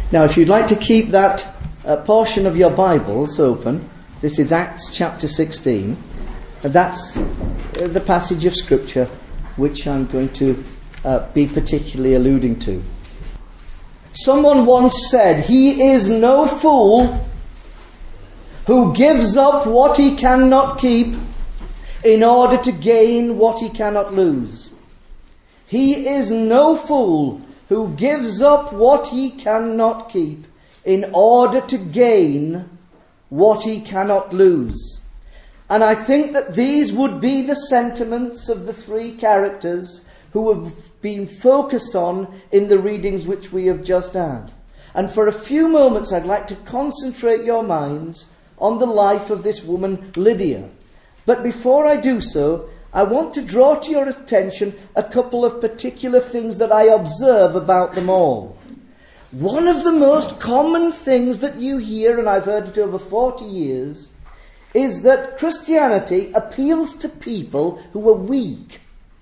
Now, if you'd like to keep that portion of your Bibles open, this is Acts chapter 16. And that's the passage of Scripture which I'm going to be particularly alluding to. Someone once said, "He is no fool who gives up what he cannot keep in order to gain what he cannot lose." He is no fool who gives up what he cannot keep in order to gain what he cannot lose. And I think that these would be the sentiments of the three characters who have been focused on in the readings which we have just had. And for a few moments I'd like to concentrate your minds on the life of this woman Lydia. But before I do so, I want to draw to your attention a couple of particular things that I observe about them all. One of the most common things that you hear, and I've heard it over 40 years, is that Christianity appeals to people who are weak.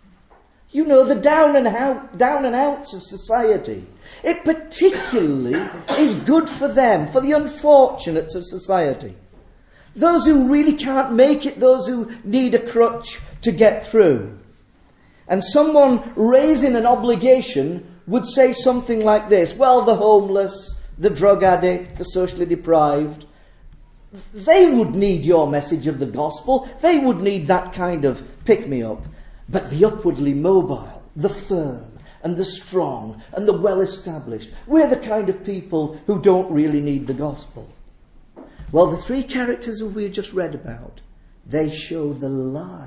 You know, the down and outs of society. It particularly is good for them, for the unfortunates of society. Those who really can't make it, those who need a crutch to get through. And someone raising an obligation would say something like this: well, the homeless, the drug addict, the socially deprived, they would need your message of the gospel. They would need that kind of pick-me-up. But the upwardly mobile, the firm, and the strong, and the well-established, we're the kind of people who don't really need the gospel. Well, the three characters who we just read about, they show the lie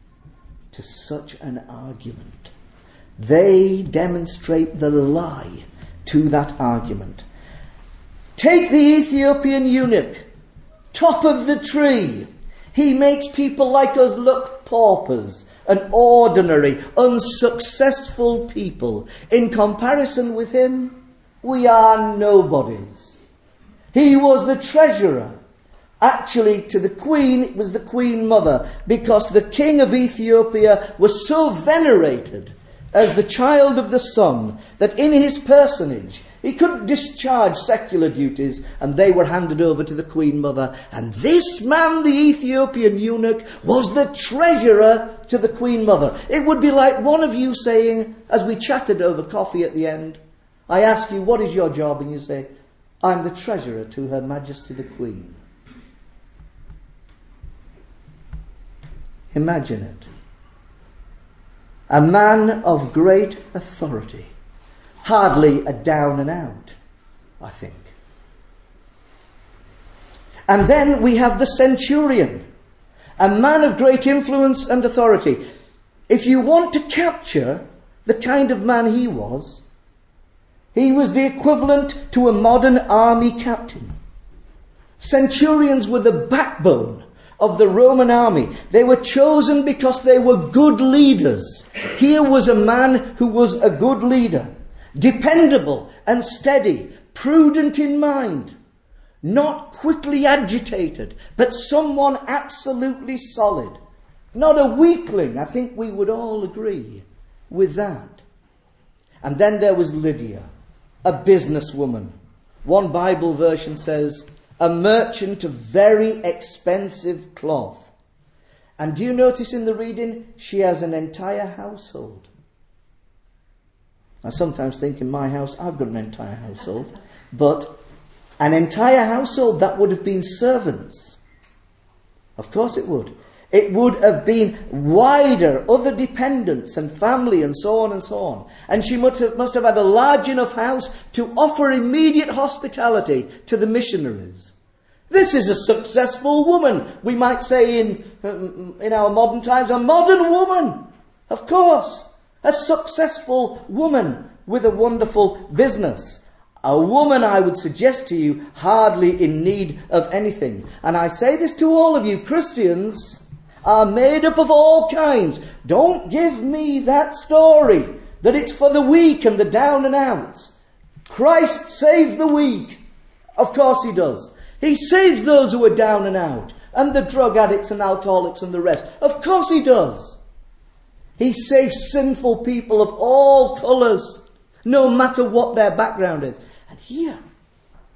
to such an argument. They demonstrate the lie to that argument. Take the Ethiopian eunuch, top of the tree. He makes people like us look paupers and ordinary, unsuccessful people. In comparison with him, we are nobodies. He was the treasurer. Actually, to the queen, it was the queen mother, because the king of Ethiopia was so venerated as the child of the sun that in his personage he couldn't discharge secular duties, and they were handed over to the queen mother. And this man, the Ethiopian eunuch, was the treasurer to the queen mother. It would be like one of you saying, as we chatted over coffee at the end, I ask you, what is your job? And you say, I'm the treasurer to Her Majesty the Queen. Imagine it. A man of great authority. Hardly a down and out, I think. And then we have the centurion. A man of great influence and authority. If you want to capture the kind of man he was the equivalent to a modern army captain. Centurions were the backbone of the Roman army. They were chosen because they were good leaders. Here was a man who was a good leader, dependable and steady, prudent in mind, not quickly agitated, but someone absolutely solid. Not a weakling. I think we would all agree with that. And then there was Lydia, a businesswoman. One Bible version says, a merchant of very expensive cloth. And do you notice in the reading, she has an entire household. I sometimes think in my house, I've got an entire household. But an entire household, that would have been servants. Of course it would. It would have been wider, other dependents and family and so on and so on. And she must have had a large enough house to offer immediate hospitality to the missionaries. This is a successful woman. We might say in our modern times, a modern woman. Of course. A successful woman with a wonderful business. A woman, I would suggest to you, hardly in need of anything. And I say this to all of you, Christians are made up of all kinds. Don't give me that story that it's for the weak and the down and outs. Christ saves the weak. Of course he does. He saves those who are down and out, and the drug addicts and alcoholics and the rest. Of course he does. He saves sinful people of all colours, no matter what their background is. And here,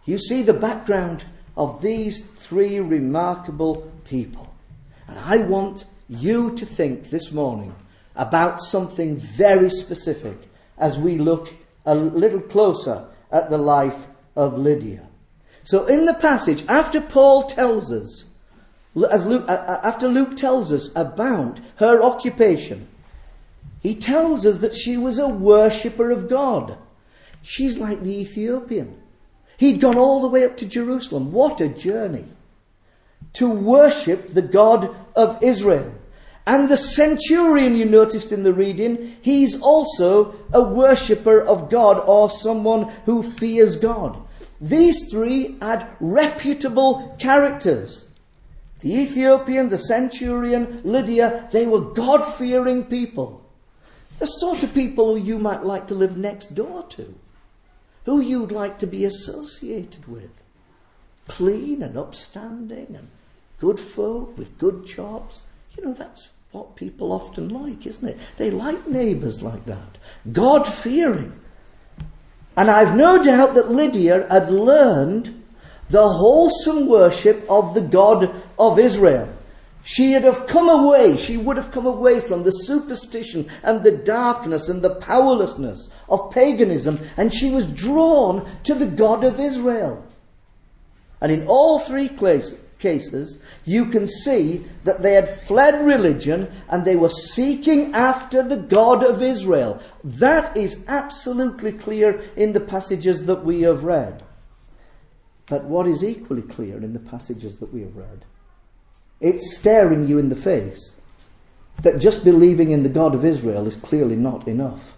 you see the background of these three remarkable people. And I want you to think this morning about something very specific as we look a little closer at the life of Lydia. So in the passage, after Paul tells us, after Luke tells us about her occupation, he tells us that she was a worshipper of God. She's like the Ethiopian. He'd gone all the way up to Jerusalem. What a journey! To worship the God of Israel. And the centurion, you noticed in the reading, he's also a worshipper of God, or someone who fears God. These three had reputable characters. The Ethiopian, the centurion, Lydia, they were God-fearing people. The sort of people who you might like to live next door to, who you'd like to be associated with. Clean and upstanding and good folk with good jobs. You know, that's what people often like, isn't it? They like neighbours like that. God-fearing. And I've no doubt that Lydia had learned the wholesome worship of the God of Israel. She would have come away from the superstition and the darkness and the powerlessness of paganism, and she was drawn to the God of Israel. And in all three cases, you can see that they had fled religion and they were seeking after the God of Israel. That is absolutely clear in the passages that we have read. But what is equally clear in the passages that we have read? It's staring you in the face that just believing in the God of Israel is clearly not enough.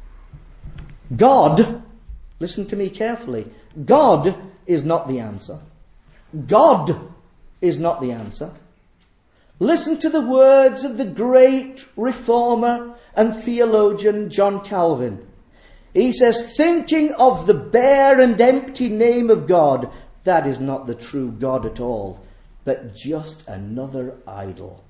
God, listen to me carefully, God is not the answer. God is not the answer. Listen to the words of the great reformer and theologian John Calvin. He says, thinking of the bare and empty name of God, that is not the true God at all, but just another idol.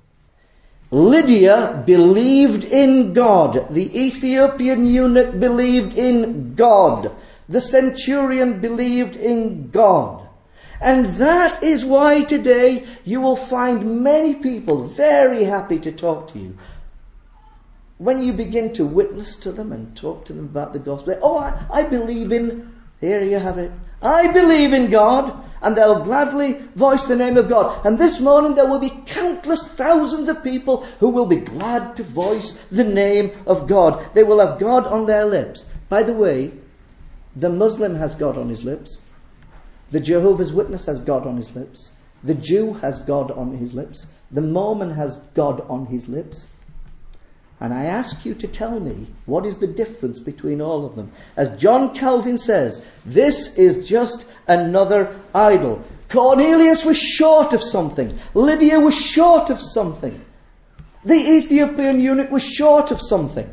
Lydia believed in God. The Ethiopian eunuch believed in God. The centurion believed in God. And that is why today you will find many people very happy to talk to you. When you begin to witness to them and talk to them about the gospel, I believe in, here you have it, I believe in God, and they'll gladly voice the name of God. And this morning there will be countless thousands of people who will be glad to voice the name of God. They will have God on their lips. By the way, the Muslim has God on his lips. The Jehovah's Witness has God on his lips. The Jew has God on his lips. The Mormon has God on his lips. And I ask you to tell me, what is the difference between all of them? As John Calvin says, this is just another idol. Cornelius was short of something. Lydia was short of something. The Ethiopian eunuch was short of something.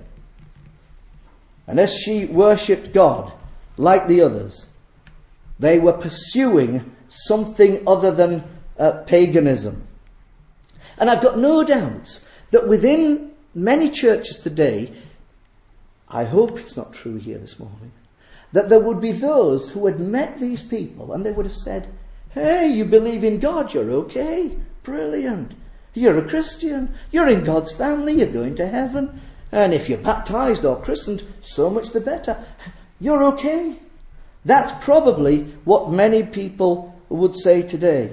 And as she worshipped God, like the others, they were pursuing something other than paganism. And I've got no doubts that within many churches today, I hope it's not true here this morning, that there would be those who had met these people and they would have said, hey, you believe in God, you're okay, brilliant. You're a Christian, you're in God's family, you're going to heaven. And if you're baptized or christened, so much the better. You're okay. That's probably what many people would say today.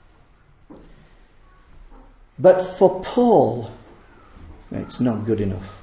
But for Paul, it's not good enough.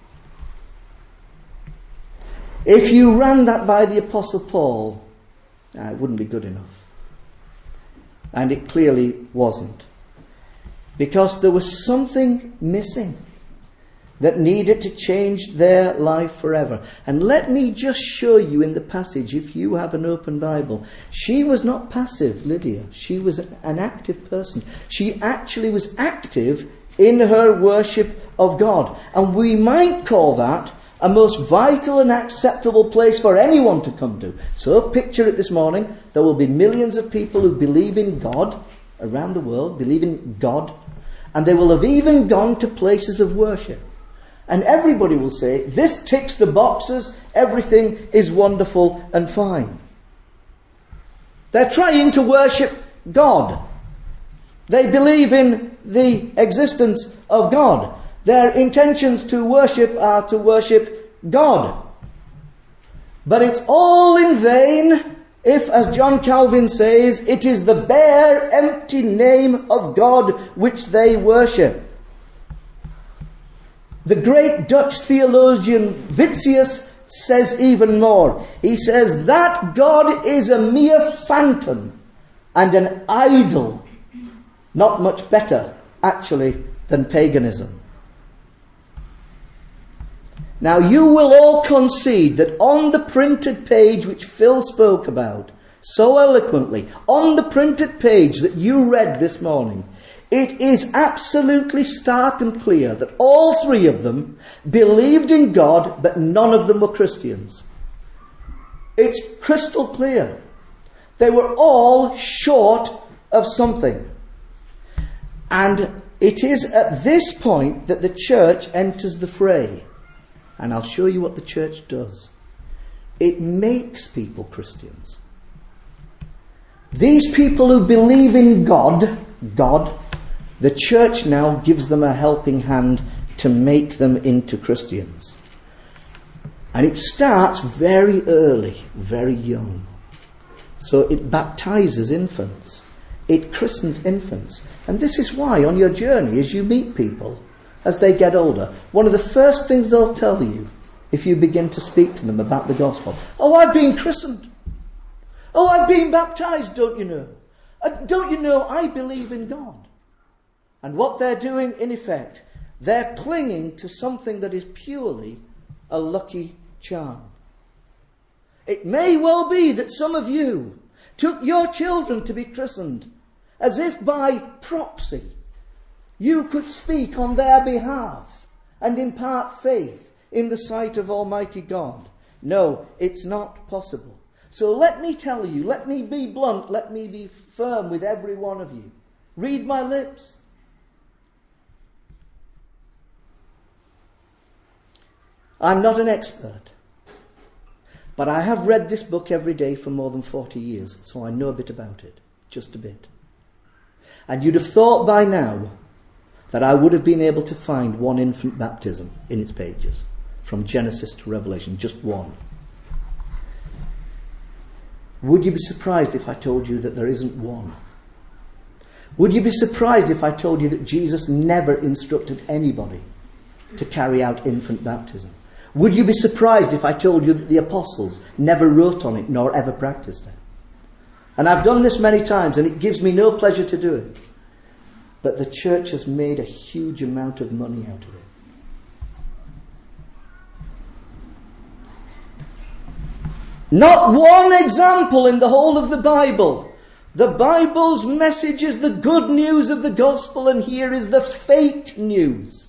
If you ran that by the Apostle Paul, it wouldn't be good enough. And it clearly wasn't. Because there was something missing that needed to change their life forever. And let me just show you in the passage, if you have an open Bible, she was not passive, Lydia. She was an active person. She actually was active in her worship of God. And we might call that a most vital and acceptable place for anyone to come to. So picture it this morning. There will be millions of people who believe in God around the world, believe in God, and they will have even gone to places of worship. And everybody will say, this ticks the boxes, everything is wonderful and fine. They're trying to worship God. They believe in the existence of God. Their intentions to worship are to worship God. But it's all in vain if, as John Calvin says, it is the bare, empty name of God which they worship. The great Dutch theologian Witsius says even more. He says that God is a mere phantom and an idol, not much better, actually, than paganism. Now you will all concede that on the printed page which Phil spoke about so eloquently, on the printed page that you read this morning, it is absolutely stark and clear that all three of them believed in God, but none of them were Christians. It's crystal clear. They were all short of something. And it is at this point that the church enters the fray. And I'll show you what the church does. It makes people Christians. These people who believe in God, the church now gives them a helping hand to make them into Christians. And it starts very early, very young. So it baptizes infants. It christens infants. And this is why on your journey, as you meet people, as they get older, one of the first things they'll tell you, if you begin to speak to them about the gospel, oh, I've been christened. Oh, I've been baptized, don't you know? Don't you know I believe in God? And what they're doing, in effect, they're clinging to something that is purely a lucky charm. It may well be that some of you took your children to be christened as if by proxy you could speak on their behalf and impart faith in the sight of Almighty God. No, it's not possible. So let me tell you, let me be blunt, let me be firm with every one of you. Read my lips. I'm not an expert, but I have read this book every day for more than 40 years, so I know a bit about it, just a bit. And you'd have thought by now that I would have been able to find one infant baptism in its pages, from Genesis to Revelation, just one. Would you be surprised if I told you that there isn't one? Would you be surprised if I told you that Jesus never instructed anybody to carry out infant baptism? Would you be surprised if I told you that the apostles never wrote on it nor ever practiced it? And I've done this many times and it gives me no pleasure to do it. But the church has made a huge amount of money out of it. Not one example in the whole of the Bible. The Bible's message is the good news of the gospel, and here is the fake news.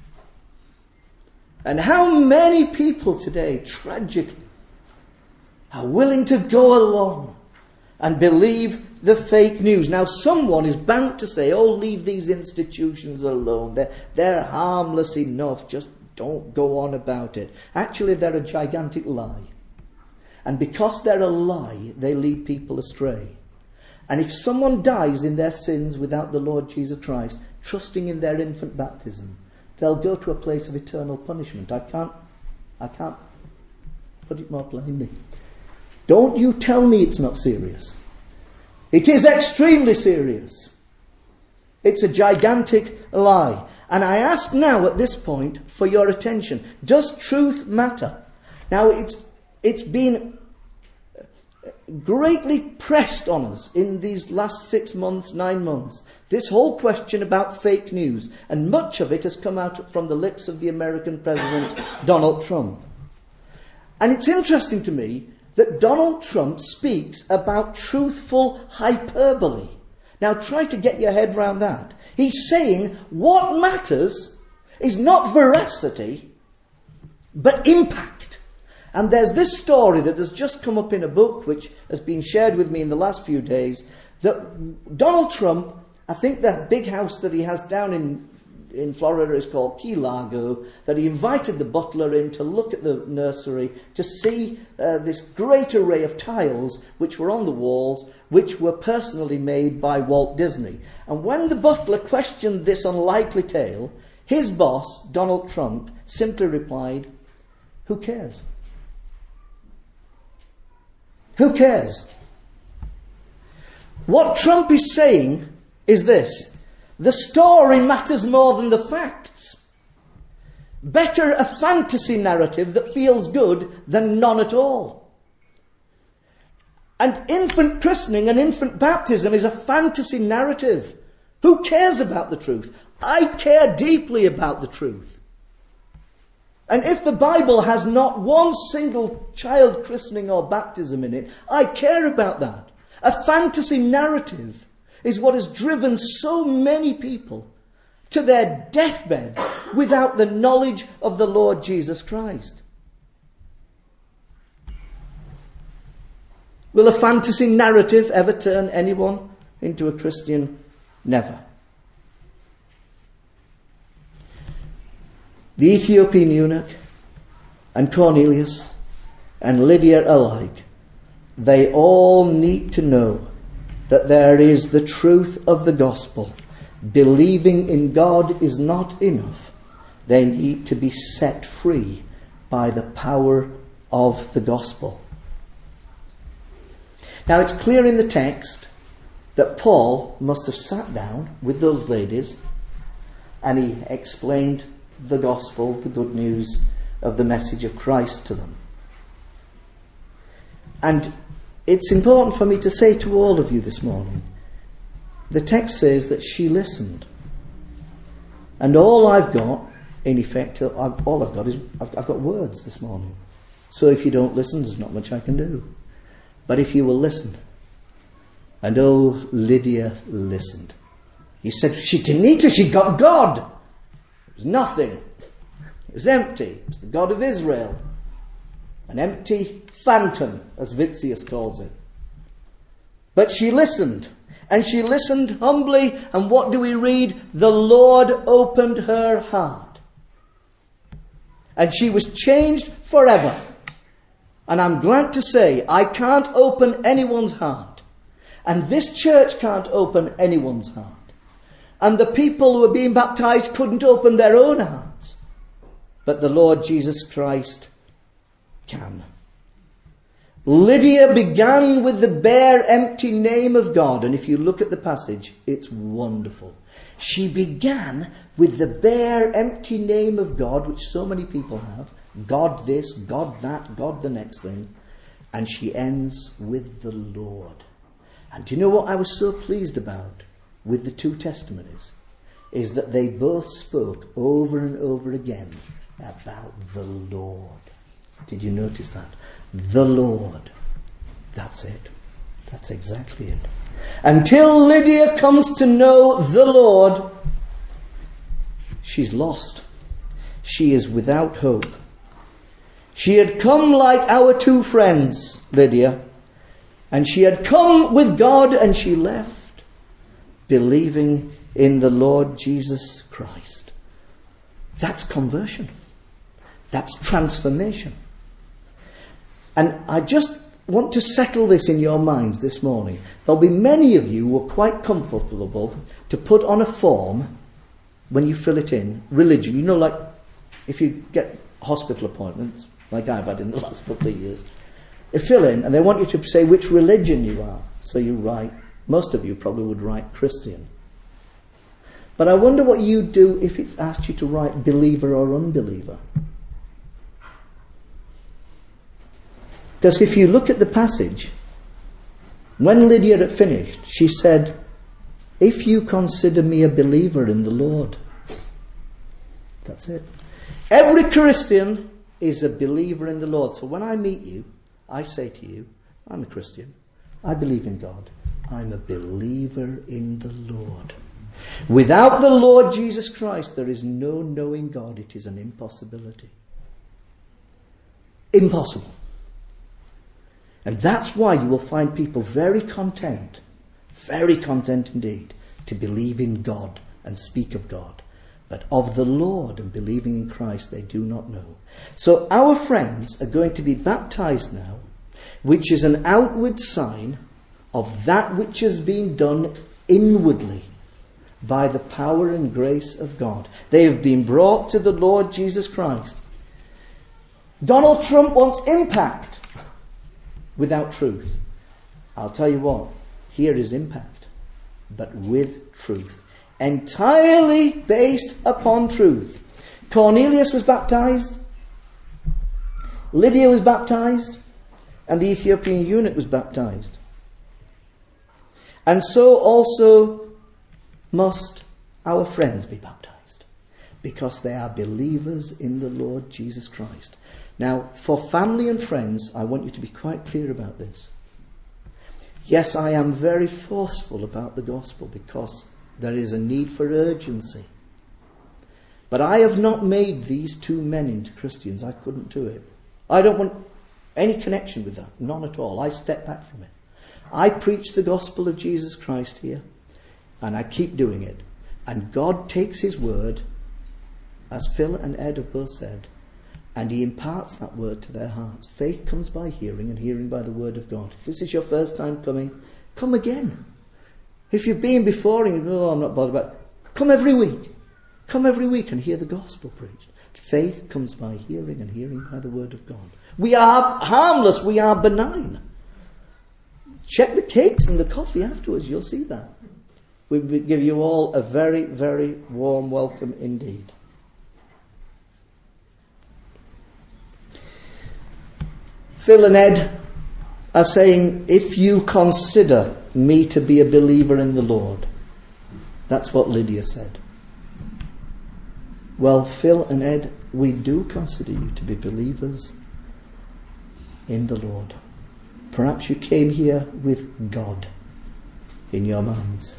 And how many people today, tragically, are willing to go along and believe the fake news? Now, someone is bound to say, oh, leave these institutions alone. They're harmless enough. Just don't go on about it. Actually, they're a gigantic lie. And because they're a lie, they lead people astray. And if someone dies in their sins without the Lord Jesus Christ, trusting in their infant baptism, they'll go to a place of eternal punishment. I can't put it more plainly. Don't you tell me it's not serious. It is extremely serious. It's a gigantic lie. And I ask now at this point for your attention. Does truth matter? Now it's been greatly pressed on us in these last 6 months, 9 months. This whole question about fake news. And much of it has come out from the lips of the American President Donald Trump. And it's interesting to me that Donald Trump speaks about truthful hyperbole. Now try to get your head around that. He's saying what matters is not veracity, but impact. And there's this story that has just come up in a book which has been shared with me in the last few days, that Donald Trump, I think that big house that he has down in in Florida is called Key Largo, that he invited the butler in to look at the nursery to see this great array of tiles which were on the walls, which were personally made by Walt Disney. And when the butler questioned this unlikely tale, his boss, Donald Trump, simply replied, "Who cares? Who cares?" What Trump is saying is this: the story matters more than the facts. Better a fantasy narrative that feels good than none at all. And infant christening and infant baptism is a fantasy narrative. Who cares about the truth? I care deeply about the truth. And if the Bible has not one single child christening or baptism in it, I care about that. A fantasy narrative is what has driven so many people to their deathbeds without the knowledge of the Lord Jesus Christ. Will a fantasy narrative ever turn anyone into a Christian? Never. The Ethiopian eunuch and Cornelius and Lydia alike, they all need to know that there is the truth of the gospel. Believing in God is not enough. They need to be set free by the power of the gospel. Now it's clear in the text that Paul must have sat down with those ladies and he explained the gospel, the good news of the message of Christ to them. And it's important for me to say to all of you this morning, the text says that she listened. And all I've got, in effect, all I've got is, I've got words this morning. So if you don't listen, there's not much I can do. But if you will listen. And oh, Lydia listened. You said, she didn't need to, she got God. It was nothing. It was empty. It was the God of Israel. An empty phantom, as Vitzius calls it. But she listened. And she listened humbly. And what do we read? The Lord opened her heart. And she was changed forever. And I'm glad to say, I can't open anyone's heart. And this church can't open anyone's heart. And the people who are being baptized couldn't open their own hearts. But the Lord Jesus Christ can. Lydia began with the bare, empty name of God. And if you look at the passage, it's wonderful. She began with the bare, empty name of God, which so many people have. God this, God that, God the next thing. And she ends with the Lord. And do you know what I was so pleased about with the two testimonies? Is that they both spoke over and over again about the Lord. Did you notice that? The Lord. That's it. That's exactly it. Until Lydia comes to know the Lord, she's lost. She is without hope. She had come like our two friends, Lydia, and she had come with God and she left believing in the Lord Jesus Christ. That's conversion. That's transformation. And I just want to settle this in your minds this morning. There'll be many of you who are quite comfortable to put on a form when you fill it in, religion. You know, like if you get hospital appointments, like I've had in the last couple of years, you fill in and they want you to say which religion you are. So you write, most of you probably would write Christian. But I wonder what you'd do if it's asked you to write believer or unbeliever. Because if you look at the passage, when Lydia had finished, she said, if you consider me a believer in the Lord. That's it. Every Christian is a believer in the Lord. So when I meet you, I say to you, I'm a Christian. I believe in God. I'm a believer in the Lord. Without the Lord Jesus Christ, there is no knowing God. It is an impossibility. Impossible. And that's why you will find people very content indeed, to believe in God and speak of God. but of the Lord and believing in Christ they do not know. So our friends are going to be baptized now, which is an outward sign of that which has been done inwardly by the power and grace of God. They have been brought to the Lord Jesus Christ. Donald Trump wants impact without truth. I'll tell you what, here is impact, but with truth. Entirely based upon truth. Cornelius was baptized, Lydia was baptized, and the Ethiopian eunuch was baptized. And so also must our friends be baptized, because they are believers in the Lord Jesus Christ. Now, for family and friends, I want you to be quite clear about this. Yes, I am very forceful about the gospel because there is a need for urgency. But I have not made these two men into Christians. I couldn't do it. I don't want any connection with that. None at all. I step back from it. I preach the gospel of Jesus Christ here, and I keep doing it. And God takes his word, as Phil and Ed have both said, and he imparts that word to their hearts. Faith comes by hearing, and hearing by the word of God. If this is your first time coming, come again. If you've been before and you know, I'm not bothered about it, come every week. Come every week and hear the gospel preached. Faith comes by hearing, and hearing by the word of God. We are harmless. We are benign. Check the cakes and the coffee afterwards. You'll see that. We give you all a very, very warm welcome indeed. Phil and Ed are saying, if you consider me to be a believer in the Lord. That's what Lydia said. Well, Phil and Ed, we do consider you to be believers in the Lord. Perhaps you came here with God in your minds.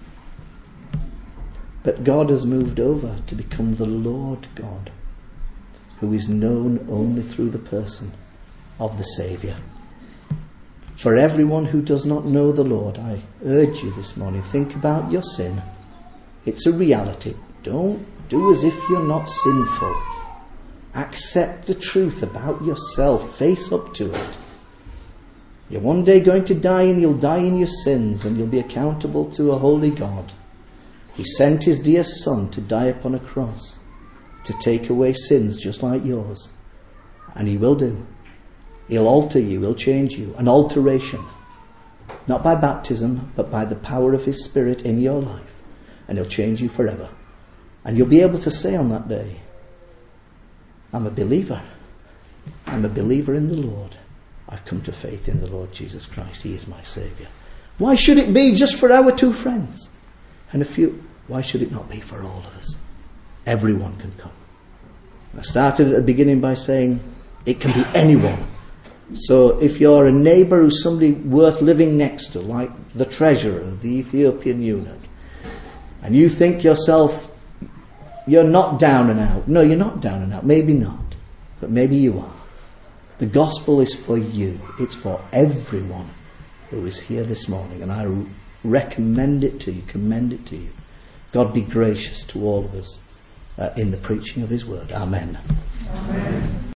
But God has moved over to become the Lord God, who is known only through the person of the Saviour. For everyone who does not know the Lord, I urge you this morning, think about your sin. It's a reality. Don't do as if you're not sinful. Accept the truth about yourself. Face up to it. You're one day going to die, and you'll die in your sins, and you'll be accountable to a holy God. He sent his dear Son to die upon a cross to take away sins just like yours. And he will do. He'll alter you, he'll change you. An alteration. Not by baptism, but by the power of his Spirit in your life. And he'll change you forever. And you'll be able to say on that day, I'm a believer. I'm a believer in the Lord. I've come to faith in the Lord Jesus Christ. He is my Saviour. Why should it be just for our two friends? And a few. Why should it not be for all of us? Everyone can come. I started at the beginning by saying it can be anyone. So if you're a neighbour who's somebody worth living next to, like the treasurer, the Ethiopian eunuch, and you think yourself, you're not down and out. No, you're not down and out. Maybe not. But maybe you are. The gospel is for you. It's for everyone who is here this morning. And I recommend it to you, commend it to you. God be gracious to all of us in the preaching of his word. Amen. Amen.